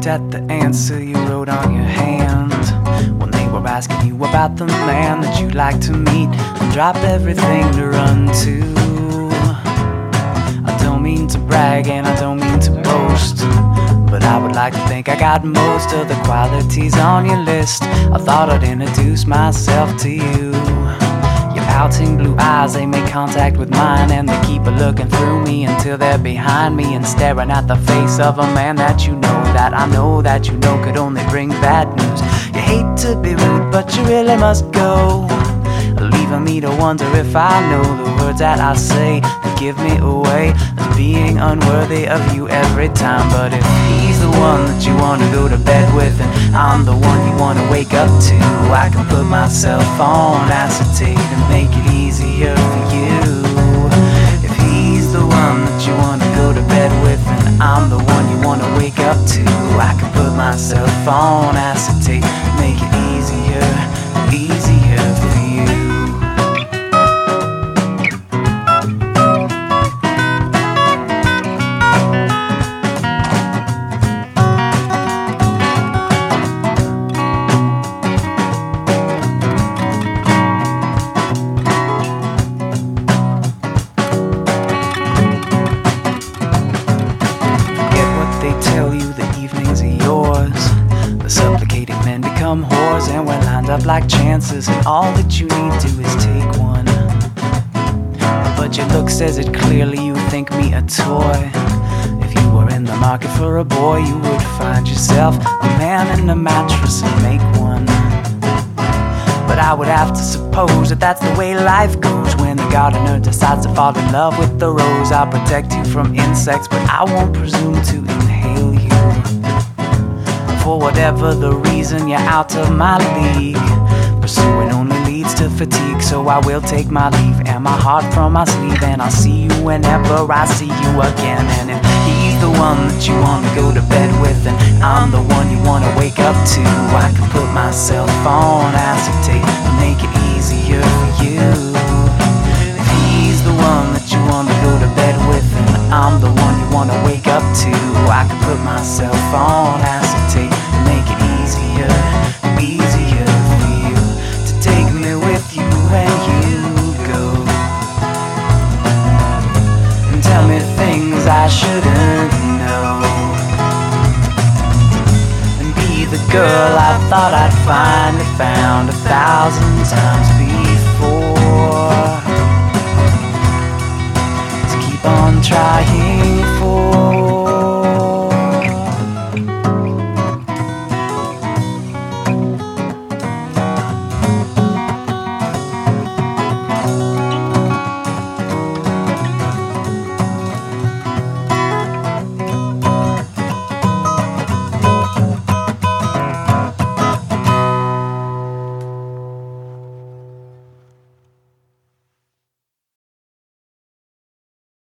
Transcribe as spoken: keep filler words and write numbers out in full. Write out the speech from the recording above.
looked at the answer you wrote on your hand when they were asking you about the man that you'd like to meet and drop everything to run to. I don't mean to brag and I don't mean to boast, but I would like to think I got most of the qualities on your list. I thought I'd introduce myself to you. Your pouting blue eyes, they make contact with mine, and they keep a looking through me until they're behind me and staring at the face of a man that you know, that I know, that you know could only bring bad news. You hate to be rude, but you really must go, leaving me to wonder if I know the words that I say that give me away as being unworthy of you every time. But if he's the one that you want to go to bed with and I'm the one you want to wake up to, I can put myself on acetate and make it easier for you. If he's the one that you want to go to bed with and I'm the one you want to wake up to, I can put myself on acetate, make it easier, easier for you. Supplicating men become whores, and we're lined up like chances, and all that you need to is take one. But your look says it clearly, you think me a toy. If you were in the market for a boy, you would find yourself a man in a mattress and make one. But I would have to suppose that that's the way life goes. When the gardener decides to fall in love with the rose, I'll protect you from insects, but I won't presume to inhale you. For whatever the reason, you're out of my league. Pursuing only leads to fatigue, so I will take my leave and my heart from my sleeve, and I'll see you whenever I see you again. And if he's the one that you want to go to bed with and I'm the one you want to wake up to, I can put myself on acetate and make it easier for you. If he's the one that you want to go to bed with and I'm the one you want to wake up to, I can put myself on acetate and make it easier, easier for you to take me with you when you go, and tell me things I shouldn't know, and be the girl I thought I'd finally found a thousand times before. To keep on trying